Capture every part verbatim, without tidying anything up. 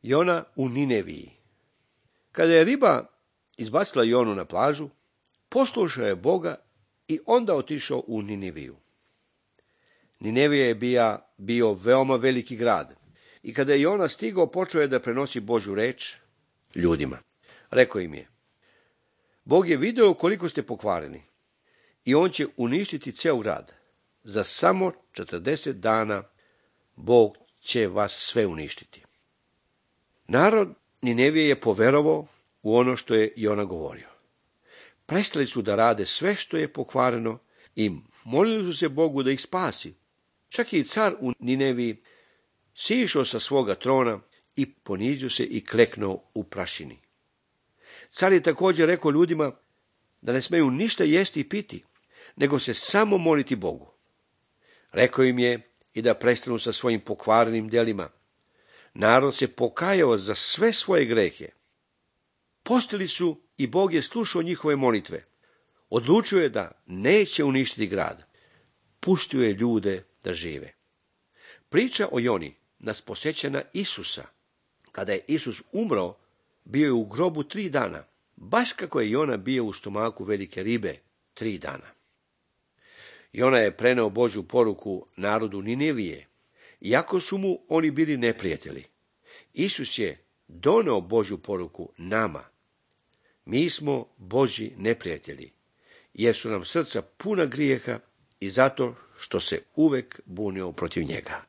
Jona u Nineviji. Kada je riba izbacila Jonu na plažu, poslušao je Boga i onda otišao u Nineviju. Ninevija je bio, bio veoma veliki grad i kada je Jona stigao, počeo je da prenosi Božju reč ljudima. Rekao im je: Bog je video koliko ste pokvareni i on će uništiti ceo grad. Za samo četrdeset dana Bog će vas sve uništiti. Narod Ninevije je poverovao u ono što je Jona govorio. Prestali su da rade sve što je pokvareno i molili su se Bogu da ih spasi. Čak i car u Nineviji sišao sa svoga trona i ponizio se i kleknuo u prašini. Car je također rekao ljudima da ne smeju ništa jesti i piti, nego se samo moliti Bogu. Rekao im je i da prestanu sa svojim pokvarenim djelima. Narod se pokajao za sve svoje grehe. Postili su i Bog je slušao njihove molitve. Odlučio je da neće uništiti grad. Pustio je ljude da žive. Priča o Joni nas podsjeća na Isusa. Kada je Isus umro, bio je u grobu tri dana, baš kako je Jona bio u stomaku velike ribe tri dana. Jona je preneo Božju poruku narodu Ninevije, iako su mu oni bili neprijatelji. Isus je doneo Božju poruku nama. Mi smo Božji neprijatelji, jer su nam srca puna grijeha i zato što se uvek bunio protiv njega.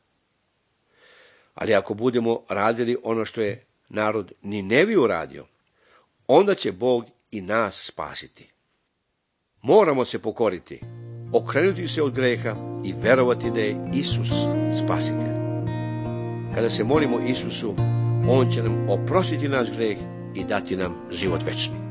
Ali ako budemo radili ono što je narod Nineviju radio, onda će Bog i nas spasiti. Moramo se pokoriti, okrenuti se od greha i verovati da je Isus spasitelj. Kada se molimo Isusu, on će nam oprostiti naš greh i dati nam život večni.